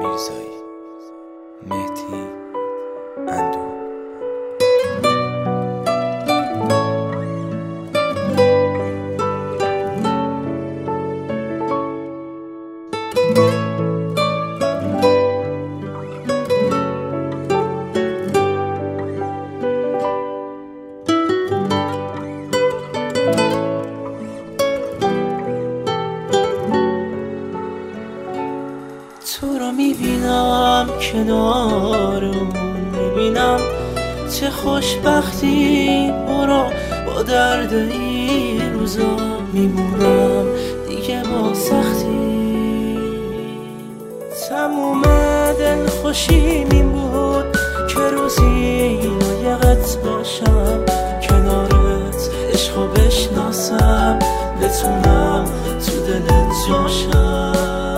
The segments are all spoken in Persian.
میرزایی، مهدی اندو. تو رو میبینم کنار اون، میبینم چه خوشبختی. برو با درد این روزا میمونم دیگه با سختی. تموم دل خوشی می بود که روزی لایقت باشم کنارت، عشقو بشناسم بتونم تو دلت جاشم.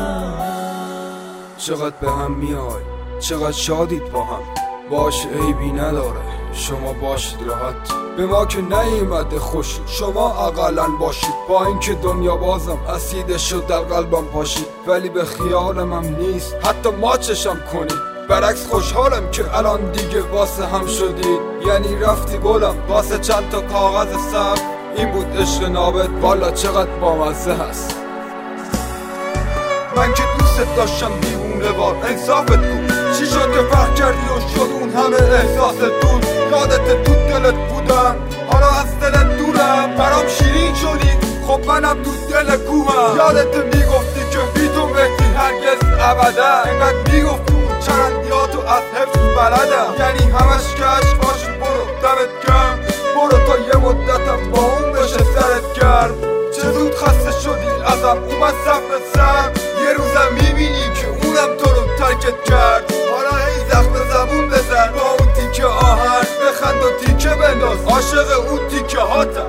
چقدر به هم میای، چقدر شادید با هم، باش عیبی نداره، شما باشید راحت. به ما که نیومده خوشی، شما اقلن باشید. با اینکه دنیا بازم اسیده شد در قلبم پاشید، ولی به خیالم هم نیست حتی ما چشم کنید. برعکس خوشحالم که الان دیگه واسه هم شدید. یعنی رفتی گلم واسه چند تا کاغذ سبز، این بود عشق نابت. والا چقدر بامزه هست. من که دوست داشتم دیوونه وار، انصافت کن چی شد که فرق کردی و شد اون همه احساس دور. یادت تو دلت بودم حالا از دلت دورم، برام شیرین شدی خب منم تو دل کوهم. یادت میگفتی که بی تو مهدی هرگز ابدا، اینقدر میگفتی اون چرندیاتو از حفظ بلدم. یعنی همش کش باشید، برو دمت گرم، برو تا یه مدتم با اون بشه سرت گرم. چه زود خسته شدی ازم اومد صبر سر، یه روزم میبینی که اونم تو رو ترکت کرد. حالا هی زخم زبون بزن با اون تیکه آهن، بخند و تیکه بنداز عاشق اون تیکه هاتم.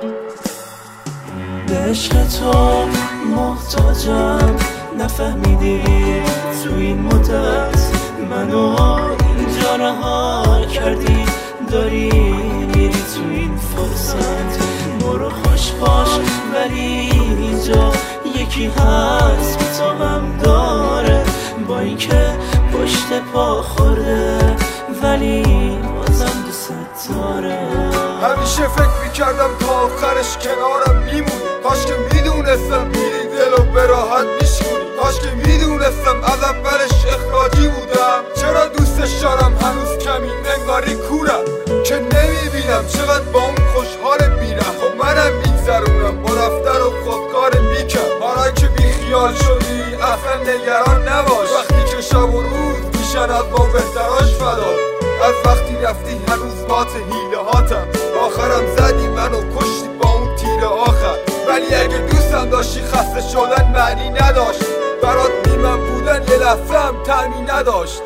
به عشق تو محتاجم، نفهمیدی تو این مدت منو اینجا رها کردی. داری میری تو این فرصت، برو خوش باش ولی اینجا یکی هست که تا هم داره. با اینکه پشت پا خورده ولی بازم دوست داره. همیشه فکر میکردم تا آخرش کنارم میمونی، کاش که میدونستم میری دلو به راحت میشونی. کاش که میدونستم از اولش اخراجی بودم. چرا دوستش دارم هنوز کمی انگاری کورم، که نمیبینم چقدر با اون خوشحال بیرم. خب منم میگذرونم با رفتن و خودکار بیکم. حالا که بیخیال شدی اصلا نگران نباش، وقتی که شب و روز میشن از ما بهتراش فدا. از وقتی رفتی هنوز بات حیله هاتم، آخرم زدی منو کشتی با اون تیر آخر. ولی اگه دوستم داشتی خسته شدن معنی نداشت، برات بیمم بودن یه لحظه هم طعمی نداشت.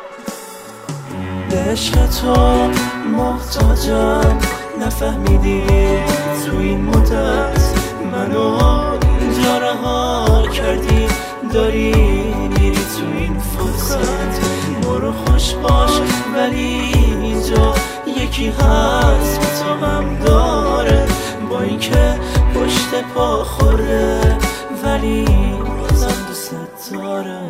به عشق تو محتاجم، نفهمیدی تو این مدت منو اینجا رها کردی. داری میری تو این فرصت، برو خوش باش ولی اینجا یکی هست که تا هم داره. با اینکه پشت پا خورده ولی بازم دوست داره.